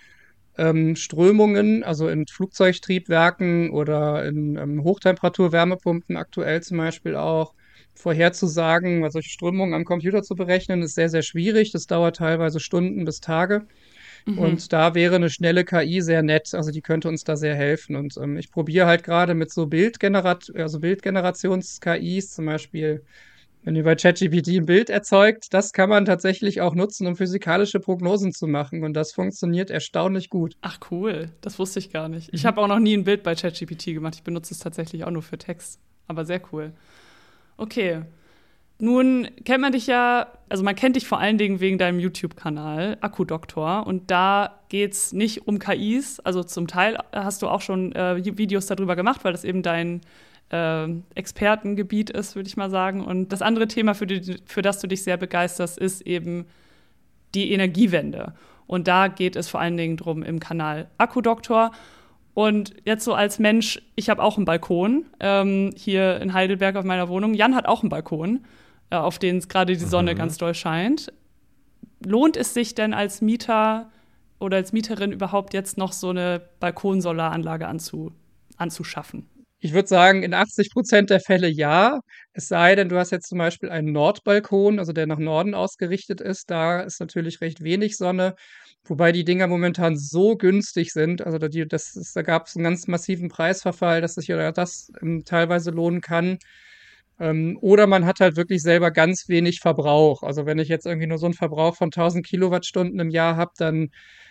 ähm, Strömungen, also in Flugzeugtriebwerken oder in ähm, Hochtemperatur-Wärmepumpen aktuell zum Beispiel auch, vorherzusagen, weil solche Strömungen am Computer zu berechnen, ist sehr, sehr schwierig. Das dauert teilweise Stunden bis Tage. Mhm. Und da wäre eine schnelle K I sehr nett. Also die könnte uns da sehr helfen. Und ähm, ich probiere halt gerade mit so Bildgenerat also Bildgenerations-K Is, zum Beispiel, wenn ihr bei ChatGPT ein Bild erzeugt, das kann man tatsächlich auch nutzen, um physikalische Prognosen zu machen. Und das funktioniert erstaunlich gut. Ach cool, das wusste ich gar nicht. Ich Mhm. habe auch noch nie ein Bild bei ChatGPT gemacht. Ich benutze es tatsächlich auch nur für Text. Aber sehr cool. Okay. Nun kennt man dich ja, also man kennt dich vor allen Dingen wegen deinem YouTube-Kanal, Akkudoktor. Und da geht's nicht um K Is. Also zum Teil hast du auch schon äh, Videos darüber gemacht, weil das eben dein äh, Expertengebiet ist, würde ich mal sagen. Und das andere Thema, für, die, für das du dich sehr begeisterst, ist eben die Energiewende. Und da geht es vor allen Dingen drum im Kanal Akkudoktor. Und jetzt so als Mensch, ich habe auch einen Balkon ähm, hier in Heidelberg auf meiner Wohnung. Jan hat auch einen Balkon, äh, auf den gerade die Sonne Mhm. ganz doll scheint. Lohnt es sich denn als Mieter oder als Mieterin überhaupt jetzt noch so eine Balkonsolaranlage anzu, anzuschaffen? Ich würde sagen, in achtzig Prozent der Fälle ja. Es sei denn, du hast jetzt zum Beispiel einen Nordbalkon, also der nach Norden ausgerichtet ist. Da ist natürlich recht wenig Sonne, wobei die Dinger momentan so günstig sind. Also da, die, das ist, da gab es einen ganz massiven Preisverfall, dass sich ja das ähm, teilweise lohnen kann. Ähm, oder man hat halt wirklich selber ganz wenig Verbrauch. Also wenn ich jetzt irgendwie nur so einen Verbrauch von tausend Kilowattstunden im Jahr habe, dann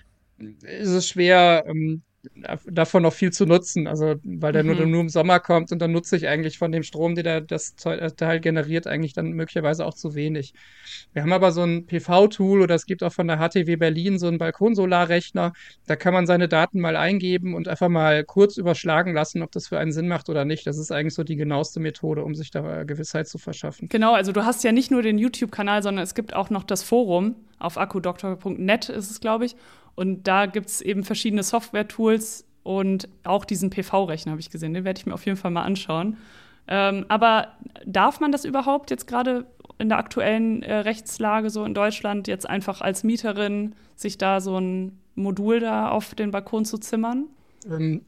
ist es schwer, ähm, davon noch viel zu nutzen, also weil der Mhm. nur, nur im Sommer kommt und dann nutze ich eigentlich von dem Strom, den der, das Teil generiert, eigentlich dann möglicherweise auch zu wenig. Wir haben aber so ein P V-Tool oder es gibt auch von der H T W Berlin so einen Balkonsolarrechner, da kann man seine Daten mal eingeben und einfach mal kurz überschlagen lassen, ob das für einen Sinn macht oder nicht. Das ist eigentlich so die genaueste Methode, um sich da Gewissheit zu verschaffen. Genau, also du hast ja nicht nur den YouTube-Kanal, sondern es gibt auch noch das Forum. Auf akkudoktor punkt net ist es, glaube ich. Und da gibt es eben verschiedene Software-Tools und auch diesen P V-Rechner, habe ich gesehen. Den werde ich mir auf jeden Fall mal anschauen. Ähm, aber darf man das überhaupt jetzt gerade in der aktuellen äh, Rechtslage so in Deutschland jetzt einfach als Mieterin sich da so ein Modul da auf den Balkon zu zimmern? Ähm,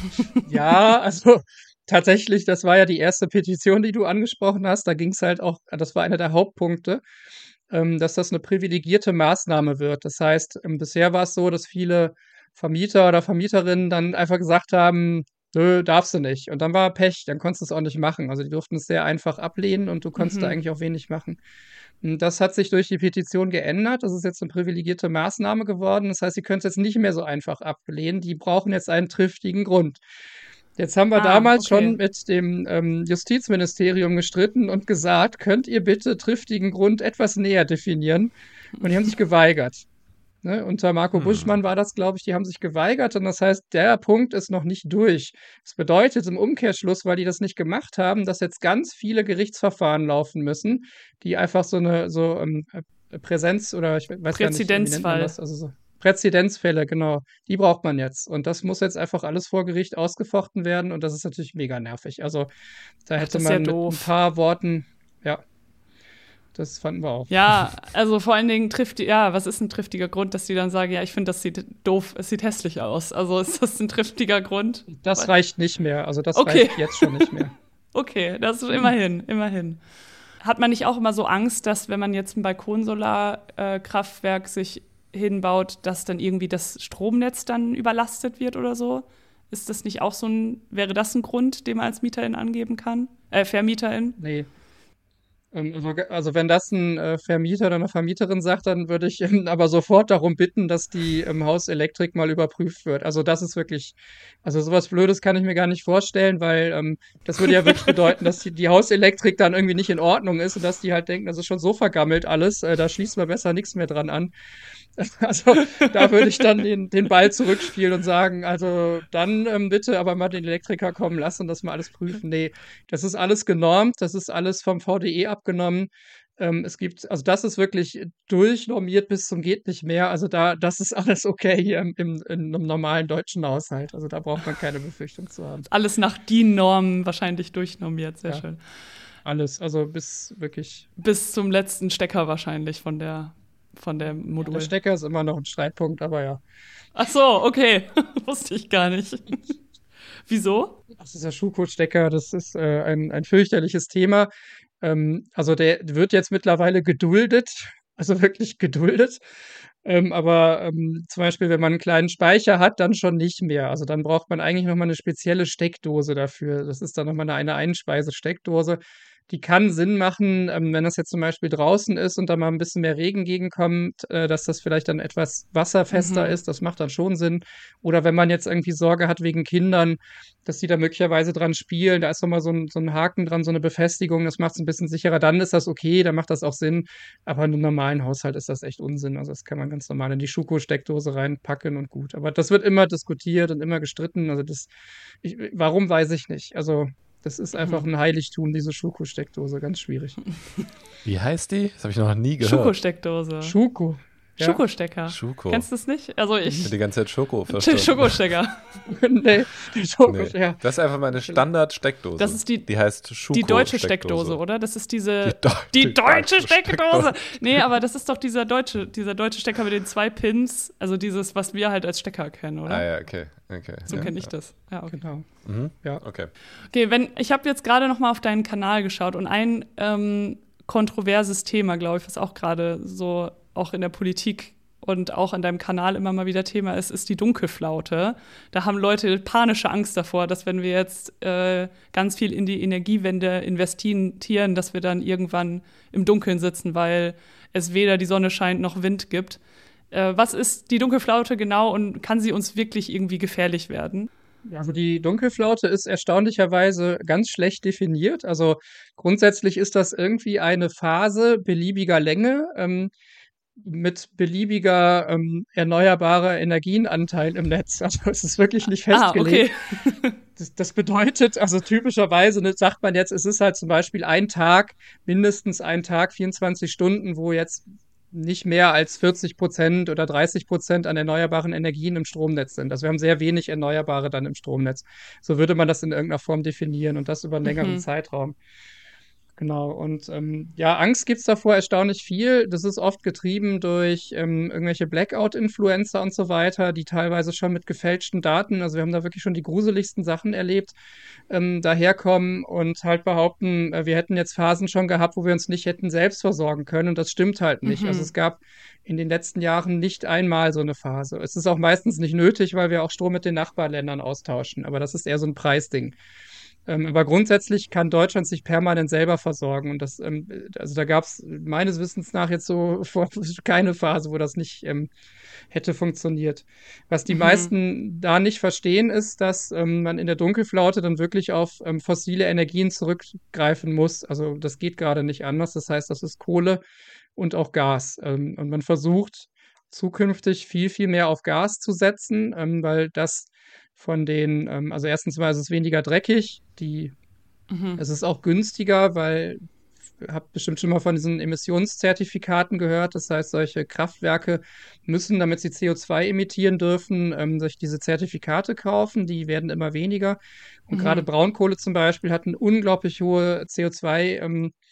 ja, also tatsächlich, das war ja die erste Petition, die du angesprochen hast. Da ging es halt auch, das war einer der Hauptpunkte, ähm, dass das eine privilegierte Maßnahme wird. Das heißt, ähm, bisher war es so, dass viele Vermieter oder Vermieterinnen dann einfach gesagt haben, nö, darfst du nicht. Und dann war Pech, dann konntest du es auch nicht machen. Also die durften es sehr einfach ablehnen und du konntest Mhm. da eigentlich auch wenig machen. Und das hat sich durch die Petition geändert. Das ist jetzt eine privilegierte Maßnahme geworden. Das heißt, sie können es jetzt nicht mehr so einfach ablehnen. Die brauchen jetzt einen triftigen Grund. Jetzt haben wir Ah, damals okay. schon mit dem ähm, Justizministerium gestritten und gesagt, könnt ihr bitte triftigen Grund etwas näher definieren? Und die haben sich geweigert. Ne? Unter Marco Hm. Buschmann war das, glaube ich, die haben sich geweigert. Und das heißt, der Punkt ist noch nicht durch. Das bedeutet im Umkehrschluss, weil die das nicht gemacht haben, dass jetzt ganz viele Gerichtsverfahren laufen müssen, die einfach so eine so ähm, äh, Präsenz oder ich weiß gar nicht, wie nennt man Präzedenzfall. das? Also so Präzedenzfälle, genau. Die braucht man jetzt. Und das muss jetzt einfach alles vor Gericht ausgefochten werden. Und das ist natürlich mega nervig. Also da Ach, hätte das ist ja man mit ein doof. paar Worten, ja. Das fanden wir auch. Ja, also vor allen Dingen trifft die, ja, was ist ein triftiger Grund, dass die dann sagen, ja, ich finde, das sieht doof, es sieht hässlich aus. Also ist das ein triftiger Grund? Das reicht nicht mehr. Also das Okay. reicht jetzt schon nicht mehr. Okay, das ist immerhin, immerhin. Hat man nicht auch immer so Angst, dass wenn man jetzt ein Balkonsolarkraftwerk sich hinbaut, dass dann irgendwie das Stromnetz dann überlastet wird oder so? Ist das nicht auch so ein, wäre das ein Grund, den man als Mieterin angeben kann? Äh, Vermieterin? Nee. Ähm, Also, also wenn das ein äh, Vermieter oder eine Vermieterin sagt, dann würde ich ähm, aber sofort darum bitten, dass die ähm, Hauselektrik mal überprüft wird. Also das ist wirklich, also sowas Blödes kann ich mir gar nicht vorstellen, weil ähm, das würde ja wirklich bedeuten, dass die, die Hauselektrik dann irgendwie nicht in Ordnung ist und dass die halt denken, das ist schon so vergammelt alles, äh, da schließen wir besser nichts mehr dran an. Also da würde ich dann den, den Ball zurückspielen und sagen, also dann ähm, bitte aber mal den Elektriker kommen lassen und das mal alles prüfen. Nee, das ist alles genormt, das ist alles vom V D E abgenommen. Ähm, es gibt, also das ist wirklich durchnormiert bis zum geht nicht mehr. Also da, das ist alles okay hier im, im, in einem normalen deutschen Haushalt. Also da braucht man keine Befürchtung zu haben. Alles nach D I N-Normen wahrscheinlich durchnormiert, sehr Ja. schön. Alles, also bis wirklich. Bis zum letzten Stecker wahrscheinlich von der, von der Modul. Der Stecker ist immer noch ein Streitpunkt, aber ja. Ach so, okay. Wusste ich gar nicht. Wieso? Das ist der Schuko-Stecker, das ist äh, ein, ein fürchterliches Thema. Ähm, also der wird jetzt mittlerweile geduldet, also wirklich geduldet. Ähm, aber ähm, zum Beispiel, wenn man einen kleinen Speicher hat, dann schon nicht mehr. Also dann braucht man eigentlich nochmal eine spezielle Steckdose dafür. Das ist dann nochmal eine, eine Einspeise-Steckdose. Die kann Sinn machen, ähm, wenn das jetzt zum Beispiel draußen ist und da mal ein bisschen mehr Regen gegenkommt, äh, dass das vielleicht dann etwas wasserfester Mhm. ist. Das macht dann schon Sinn. Oder wenn man jetzt irgendwie Sorge hat wegen Kindern, dass die da möglicherweise dran spielen, da ist nochmal so ein, so ein Haken dran, so eine Befestigung, das macht es ein bisschen sicherer, dann ist das okay, dann macht das auch Sinn. Aber in einem normalen Haushalt ist das echt Unsinn. Also das kann man ganz normal in die Schuko-Steckdose reinpacken und gut. Aber das wird immer diskutiert und immer gestritten. Also das, ich, warum weiß ich nicht. Also das ist einfach ein Heiligtum, diese Schuko-Steckdose, ganz schwierig. Wie heißt die? Das habe ich noch nie gehört. Schokosteckdose. Schuko. Ja. Schokostecker. Schuko. Kennst du es nicht? Also Ich ich. habe die ganze Zeit Schoko verstanden. Schokostecker. Nee, die Schoko, Nee. ja. Das ist einfach meine Standard-Steckdose. Das ist die- die heißt Schuko. Die deutsche Steckdose, oder? Das ist diese. Die, Deu Die deutsche Steckdose! Nee, aber das ist doch dieser deutsche, dieser deutsche Stecker mit den zwei Pins. Also dieses, was wir halt als Stecker kennen, oder? Ah ja, okay. okay. So ja, kenne ich ja. das. Ja, okay. Genau. Mhm. Ja. Okay. Okay, wenn, ich habe jetzt gerade noch mal auf deinen Kanal geschaut und ein ähm, kontroverses Thema, glaube ich, was auch gerade so auch in der Politik und auch an deinem Kanal immer mal wieder Thema ist, ist die Dunkelflaute. Da haben Leute panische Angst davor, dass wenn wir jetzt äh, ganz viel in die Energiewende investieren, dass wir dann irgendwann im Dunkeln sitzen, weil es weder die Sonne scheint noch Wind gibt. Äh, was ist die Dunkelflaute genau und kann sie uns wirklich irgendwie gefährlich werden? Also die Dunkelflaute ist erstaunlicherweise ganz schlecht definiert. Also grundsätzlich ist das irgendwie eine Phase beliebiger Länge ähm, mit beliebiger ähm, erneuerbarer Energienanteil im Netz. Also es ist wirklich nicht festgelegt. Ah, okay. Das, das bedeutet, also typischerweise ne, sagt man jetzt, es ist halt zum Beispiel ein Tag, mindestens ein Tag, vierundzwanzig Stunden, wo jetzt nicht mehr als vierzig Prozent oder dreißig Prozent an erneuerbaren Energien im Stromnetz sind. Also wir haben sehr wenig Erneuerbare dann im Stromnetz. So würde man das in irgendeiner Form definieren und das über einen längeren Mhm. Zeitraum. Genau, und ähm, ja, Angst gibt's davor erstaunlich viel. Das ist oft getrieben durch ähm, irgendwelche Blackout-Influencer und so weiter, die teilweise schon mit gefälschten Daten, also wir haben da wirklich schon die gruseligsten Sachen erlebt, ähm, daherkommen und halt behaupten, äh, wir hätten jetzt Phasen schon gehabt, wo wir uns nicht hätten selbst versorgen können. Und das stimmt halt nicht. Mhm. Also es gab in den letzten Jahren nicht einmal so eine Phase. Es ist auch meistens nicht nötig, weil wir auch Strom mit den Nachbarländern austauschen. Aber das ist eher so ein Preisding. Ähm, aber grundsätzlich kann Deutschland sich permanent selber versorgen. Und das, ähm, also da gab es meines Wissens nach jetzt so vor, keine Phase, wo das nicht ähm, hätte funktioniert. Was die Mhm. meisten da nicht verstehen, ist, dass ähm, man in der Dunkelflaute dann wirklich auf ähm, fossile Energien zurückgreifen muss. Also das geht gerade nicht anders. Das heißt, das ist Kohle und auch Gas. Ähm, und man versucht zukünftig viel, viel mehr auf Gas zu setzen, ähm, weil das von den, ähm, also erstens mal ist es weniger dreckig, die, Mhm. es ist auch günstiger, weil habt bestimmt schon mal von diesen Emissionszertifikaten gehört. Das heißt, solche Kraftwerke müssen, damit sie C O zwei emittieren dürfen, ähm, sich diese Zertifikate kaufen. Die werden immer weniger. Und Mhm. gerade Braunkohle zum Beispiel hat eine unglaublich hohe C O zwei ähm,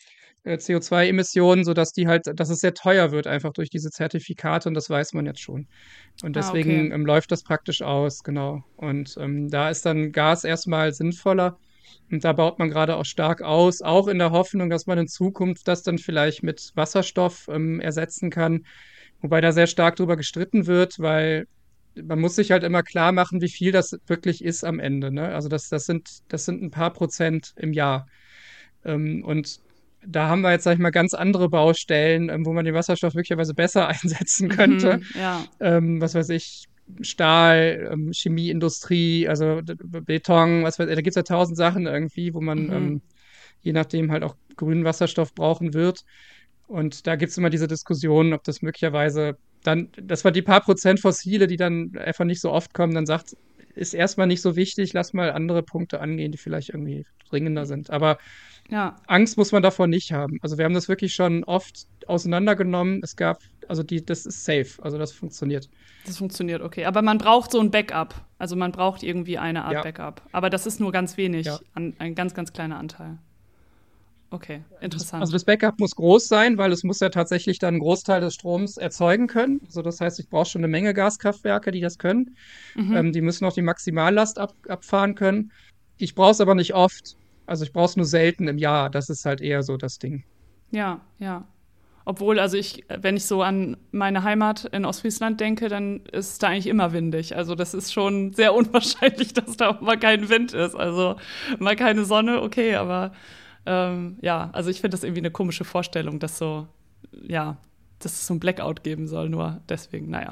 C O zwei Emissionen, sodass die halt, dass es sehr teuer wird, einfach durch diese Zertifikate, und das weiß man jetzt schon. Und deswegen ah, okay. ähm, läuft das praktisch aus, genau. Und ähm, da ist dann Gas erstmal sinnvoller. Und da baut man gerade auch stark aus, auch in der Hoffnung, dass man in Zukunft das dann vielleicht mit Wasserstoff ähm, ersetzen kann. Wobei da sehr stark drüber gestritten wird, weil man muss sich halt immer klar machen, wie viel das wirklich ist am Ende. Ne? Also das, das sind, das sind ein paar Prozent im Jahr. Ähm, und da haben wir jetzt, sag ich mal, ganz andere Baustellen, ähm, wo man den Wasserstoff möglicherweise besser einsetzen könnte. Mhm, ja. Ähm, was weiß ich, Stahl, ähm, Chemieindustrie, also d- d- Beton, was weiß ich, da gibt es ja tausend Sachen irgendwie, wo man Mhm. ähm, je nachdem halt auch grünen Wasserstoff brauchen wird. Und da gibt es immer diese Diskussion, ob das möglicherweise dann, das war die paar Prozent Fossile, die dann einfach nicht so oft kommen, dann sagt, ist erstmal nicht so wichtig, lass mal andere Punkte angehen, die vielleicht irgendwie dringender sind. Aber Ja, Angst muss man davor nicht haben. Also wir haben das wirklich schon oft auseinandergenommen. Es gab, also die, das ist safe, also das funktioniert. das funktioniert, okay. Aber man braucht so ein Backup. Also man braucht irgendwie eine Art Ja. Backup. Aber das ist nur ganz wenig, Ja. an, ein ganz, ganz kleiner Anteil. Okay, interessant. Also das Backup muss groß sein, weil es muss ja tatsächlich dann einen Großteil des Stroms erzeugen können. Also das heißt, ich brauche schon eine Menge Gaskraftwerke, die das können. mhm. Ähm, die müssen auch die Maximallast ab, abfahren können. Ich brauche es aber nicht oft. Also ich brauche es nur selten im Jahr. Das ist halt eher so das Ding. Ja, ja. Obwohl, also ich, wenn ich so an meine Heimat in Ostfriesland denke, dann ist da eigentlich immer windig. Also das ist schon sehr unwahrscheinlich, dass da auch mal kein Wind ist. Also mal keine Sonne, okay, aber ähm, ja, also ich finde das irgendwie eine komische Vorstellung, dass so, ja, dass es so ein Blackout geben soll, nur deswegen, naja.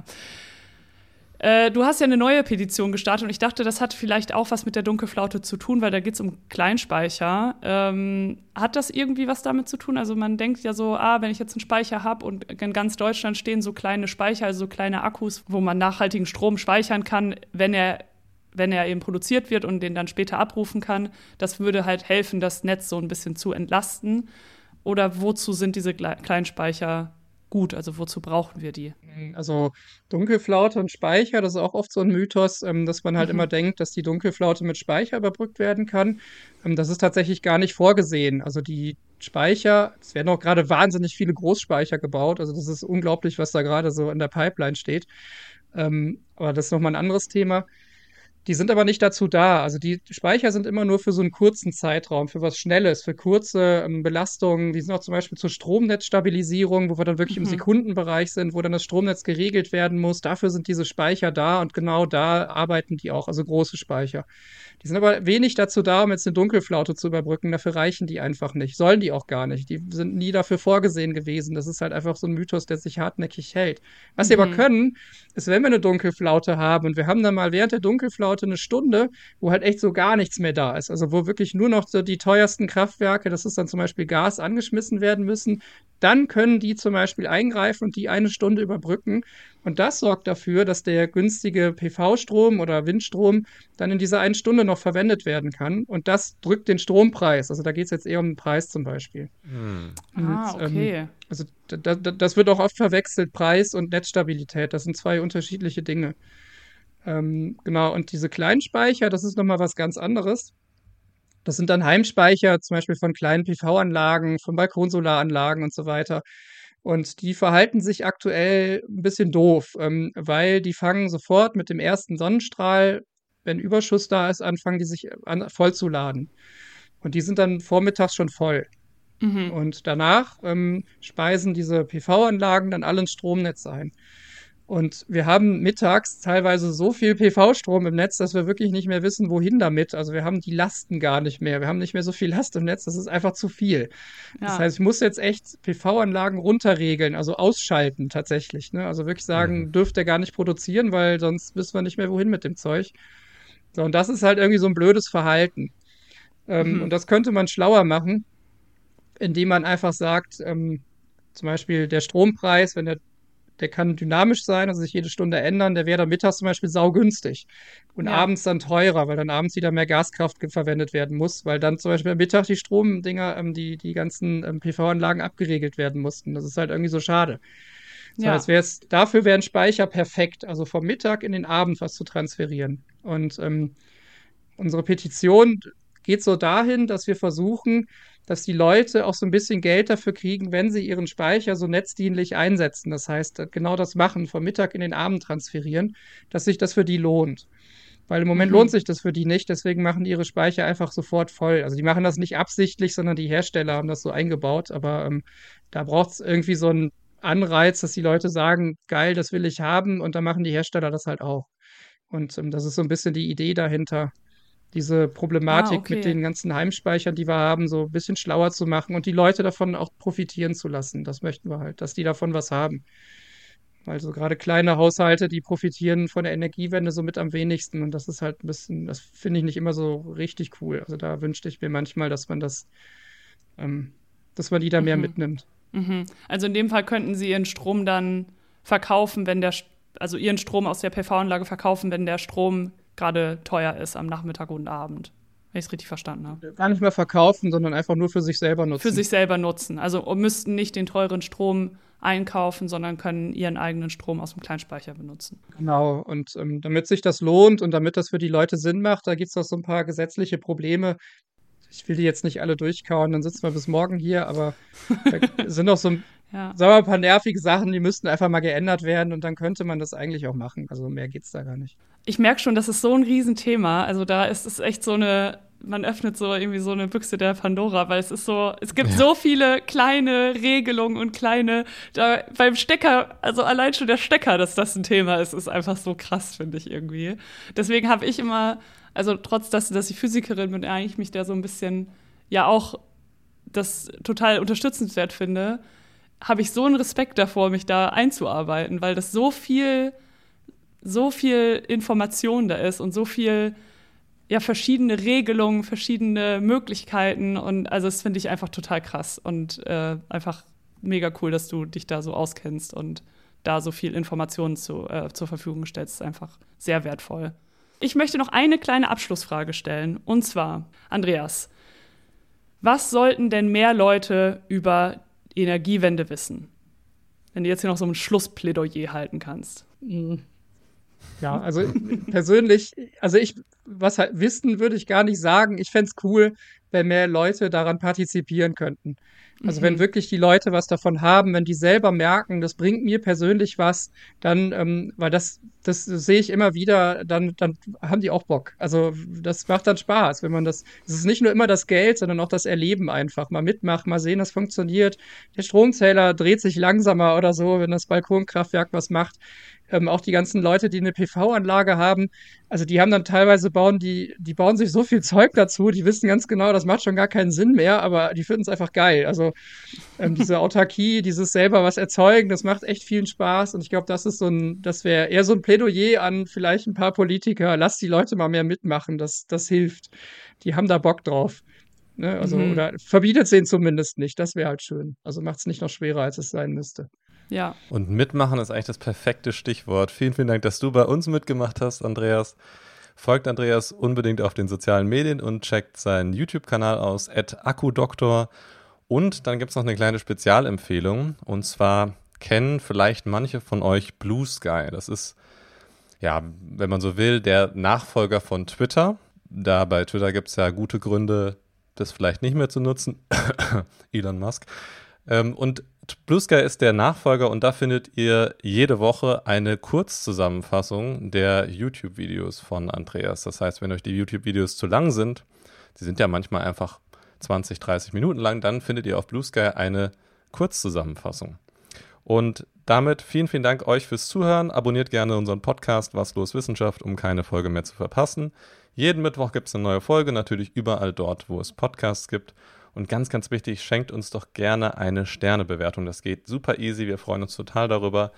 Äh, du hast ja eine neue Petition gestartet und ich dachte, das hat vielleicht auch was mit der Dunkelflaute zu tun, weil da geht es um Kleinspeicher. Ähm, hat das irgendwie was damit zu tun? Also man denkt ja so, ah, wenn ich jetzt einen Speicher habe und in ganz Deutschland stehen so kleine Speicher, also so kleine Akkus, wo man nachhaltigen Strom speichern kann, wenn er, wenn er eben produziert wird und den dann später abrufen kann. Das würde halt helfen, das Netz so ein bisschen zu entlasten. Oder wozu sind diese kleinen Speicher gut? Also wozu brauchen wir die? Also Dunkelflaute und Speicher, das ist auch oft so ein Mythos, ähm, dass man halt Mhm. immer denkt, dass die Dunkelflaute mit Speicher überbrückt werden kann. Ähm, das ist tatsächlich gar nicht vorgesehen. Also die Speicher, es werden auch gerade wahnsinnig viele Großspeicher gebaut. Also das ist unglaublich, was da gerade so in der Pipeline steht. Ähm, aber das ist nochmal ein anderes Thema. Die sind aber nicht dazu da. Also die Speicher sind immer nur für so einen kurzen Zeitraum, für was Schnelles, für kurze ähm, Belastungen. Die sind auch zum Beispiel zur Stromnetzstabilisierung, wo wir dann wirklich im Mhm. Sekundenbereich sind, wo dann das Stromnetz geregelt werden muss. Dafür sind diese Speicher da und genau da arbeiten die auch, also große Speicher. Die sind aber wenig dazu da, um jetzt eine Dunkelflaute zu überbrücken. Dafür reichen die einfach nicht. Sollen die auch gar nicht. Die sind nie dafür vorgesehen gewesen. Das ist halt einfach so ein Mythos, der sich hartnäckig hält. Was sie aber Mhm. können, ist, wenn wir eine Dunkelflaute haben und wir haben dann mal während der Dunkelflaute eine Stunde, wo halt echt so gar nichts mehr da ist. Also wo wirklich nur noch so die teuersten Kraftwerke, das ist dann zum Beispiel Gas, angeschmissen werden müssen. Dann können die zum Beispiel eingreifen und die eine Stunde überbrücken. Und das sorgt dafür, dass der günstige P V-Strom oder Windstrom dann in dieser einen Stunde noch verwendet werden kann. Und das drückt den Strompreis. Also da geht es jetzt eher um den Preis zum Beispiel. Hm. Ah, Und, ähm, okay. also da, da, das wird auch oft verwechselt, Preis und Netzstabilität. Das sind zwei unterschiedliche Dinge. Ähm, genau, und diese kleinen Speicher, das ist nochmal was ganz anderes. Das sind dann Heimspeicher, zum Beispiel von kleinen P V-Anlagen, von Balkonsolaranlagen und so weiter. Und die verhalten sich aktuell ein bisschen doof, ähm, weil die fangen sofort mit dem ersten Sonnenstrahl, wenn Überschuss da ist, anfangen die sich an, voll zu laden. Und die sind dann vormittags schon voll. Mhm. Und danach ähm, speisen diese P V-Anlagen dann alle ins Stromnetz ein. Und wir haben mittags teilweise so viel P V-Strom im Netz, dass wir wirklich nicht mehr wissen, wohin damit. Also wir haben die Lasten gar nicht mehr. Wir haben nicht mehr so viel Last im Netz. Das ist einfach zu viel. Das Ja. heißt, ich muss jetzt echt P V-Anlagen runterregeln, also ausschalten tatsächlich. Ne? Also wirklich sagen, Mhm. dürft ihr gar nicht produzieren, weil sonst wissen wir nicht mehr, wohin mit dem Zeug. So, und das ist halt irgendwie so ein blödes Verhalten. Ähm, Mhm. Und das könnte man schlauer machen, indem man einfach sagt, ähm, zum Beispiel der Strompreis, wenn der, der kann dynamisch sein, also sich jede Stunde ändern, der wäre dann mittags zum Beispiel saugünstig und Ja. abends dann teurer, weil dann abends wieder mehr Gaskraft ge- verwendet werden muss, weil dann zum Beispiel am Mittag die Stromdinger, ähm, die, die ganzen ähm, P V-Anlagen abgeregelt werden mussten. Das ist halt irgendwie so schade. Das Ja. heißt, wär's, dafür wäre ein Speicher perfekt, also vom Mittag in den Abend was zu transferieren. Und ähm, unsere Petition geht so dahin, dass wir versuchen, dass die Leute auch so ein bisschen Geld dafür kriegen, wenn sie ihren Speicher so netzdienlich einsetzen. Das heißt, genau das machen, vom Mittag in den Abend transferieren, dass sich das für die lohnt. Weil im Moment Mhm. lohnt sich das für die nicht, deswegen machen die ihre Speicher einfach sofort voll. Also die machen das nicht absichtlich, sondern die Hersteller haben das so eingebaut. Aber ähm, da braucht es irgendwie so einen Anreiz, dass die Leute sagen, geil, das will ich haben, und dann machen die Hersteller das halt auch. Und ähm, das ist so ein bisschen die Idee dahinter, diese Ah, Problematik mit okay. den ganzen Heimspeichern, die wir haben, so ein bisschen schlauer zu machen und die Leute davon auch profitieren zu lassen. Das möchten wir halt, dass die davon was haben. Also gerade kleine Haushalte, die profitieren von der Energiewende so mit am wenigsten. Und das ist halt ein bisschen, das finde ich nicht immer so richtig cool. Also da wünschte ich mir manchmal, dass man das, ähm, dass man die da mehr Mhm. mitnimmt. Mhm. Also in dem Fall könnten Sie Ihren Strom dann verkaufen, wenn der, also Ihren Strom aus der P V-Anlage verkaufen, wenn der Strom gerade teuer ist am Nachmittag und Abend. Wenn ich es richtig verstanden habe. Gar nicht mehr verkaufen, sondern einfach nur für sich selber nutzen. Für sich selber nutzen. Also müssten nicht den teuren Strom einkaufen, sondern können ihren eigenen Strom aus dem Kleinspeicher benutzen. Genau, und ähm, damit sich das lohnt und damit das für die Leute Sinn macht, da gibt es auch so ein paar gesetzliche Probleme. Ich will die jetzt nicht alle durchkauen, dann sitzen wir bis morgen hier, aber da sind auch so ein, Ja. sagen wir mal, ein paar nervige Sachen, die müssten einfach mal geändert werden und dann könnte man das eigentlich auch machen. Also mehr geht's da gar nicht. Ich merke schon, das ist so ein Riesenthema. Also da ist es echt so eine, man öffnet so irgendwie so eine Büchse der Pandora, weil es ist so, es gibt Ja. so viele kleine Regelungen und kleine, da beim Stecker, also allein schon der Stecker, dass das ein Thema ist, ist einfach so krass, finde ich irgendwie. Deswegen habe ich immer, also trotz dass, dass ich Physikerin bin, eigentlich mich da so ein bisschen, ja auch das total unterstützenswert finde, habe ich so einen Respekt davor, mich da einzuarbeiten, weil das so viel so viel Information da ist und so viel, ja, verschiedene Regelungen, verschiedene Möglichkeiten. Und also das finde ich einfach total krass und äh, einfach mega cool, dass du dich da so auskennst und da so viel Informationen zu, äh, zur Verfügung stellst. Ist einfach sehr wertvoll. Ich möchte noch eine kleine Abschlussfrage stellen. Und zwar, Andreas, was sollten denn mehr Leute über Energiewende wissen? Wenn du jetzt hier noch so ein Schlussplädoyer halten kannst. Mhm. Ja, also persönlich, also ich, was halt wissen, würde ich gar nicht sagen. Ich fänd's cool, wenn mehr Leute daran partizipieren könnten. Also wenn Mhm. wirklich die Leute was davon haben, wenn die selber merken, das bringt mir persönlich was, dann, ähm, weil das, das sehe ich immer wieder, dann, dann haben die auch Bock. Also das macht dann Spaß, wenn man das, es ist nicht nur immer das Geld, sondern auch das Erleben einfach. Mal mitmachen, mal sehen, das funktioniert. Der Stromzähler dreht sich langsamer oder so, wenn das Balkonkraftwerk was macht. Ähm, auch die ganzen Leute, die eine P V-Anlage haben, also die haben dann teilweise bauen, die, die bauen sich so viel Zeug dazu, die wissen ganz genau, das macht schon gar keinen Sinn mehr, aber die finden es einfach geil. Also ähm, diese Autarkie, dieses selber was erzeugen, das macht echt vielen Spaß. Und ich glaube, das ist so ein, das wäre eher so ein Plädoyer an vielleicht ein paar Politiker, lasst die Leute mal mehr mitmachen, das, das hilft. Die haben da Bock drauf. Ne? Also, Mhm. oder verbietet es ihnen zumindest nicht, das wäre halt schön. Also macht es nicht noch schwerer, als es sein müsste. Ja. Und mitmachen ist eigentlich das perfekte Stichwort. Vielen, vielen Dank, dass du bei uns mitgemacht hast, Andreas. Folgt Andreas unbedingt auf den sozialen Medien und checkt seinen YouTube-Kanal aus, at Akkudoktor. Und dann gibt es noch eine kleine Spezialempfehlung. Und zwar kennen vielleicht manche von euch Blue Sky. Das ist, ja, wenn man so will, der Nachfolger von Twitter. Da bei Twitter gibt es ja gute Gründe, das vielleicht nicht mehr zu nutzen. Elon Musk. Ähm, und Blue Sky ist der Nachfolger und da findet ihr jede Woche eine Kurzzusammenfassung der YouTube-Videos von Andreas. Das heißt, wenn euch die YouTube-Videos zu lang sind, die sind ja manchmal einfach zwanzig, dreißig Minuten lang, dann findet ihr auf Blue Sky eine Kurzzusammenfassung. Und damit vielen, vielen Dank euch fürs Zuhören. Abonniert gerne unseren Podcast Was los Wissenschaft, um keine Folge mehr zu verpassen. Jeden Mittwoch gibt es eine neue Folge, natürlich überall dort, wo es Podcasts gibt. Und ganz, ganz wichtig, schenkt uns doch gerne eine Sternebewertung. Das geht super easy, wir freuen uns total darüber.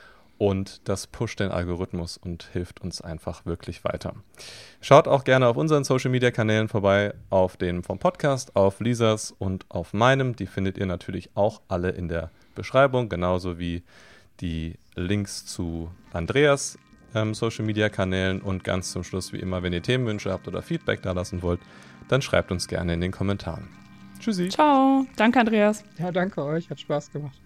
Und das pusht den Algorithmus und hilft uns einfach wirklich weiter. Schaut auch gerne auf unseren Social-Media-Kanälen vorbei, auf dem vom Podcast, auf Lisas und auf meinem. Die findet ihr natürlich auch alle in der Beschreibung, genauso wie die Links zu Andreas ähm, Social-Media-Kanälen. Und ganz zum Schluss, wie immer, wenn ihr Themenwünsche habt oder Feedback da lassen wollt, dann schreibt uns gerne in den Kommentaren. Tschüssi. Ciao. Danke, Andreas. Ja, danke euch, hat Spaß gemacht.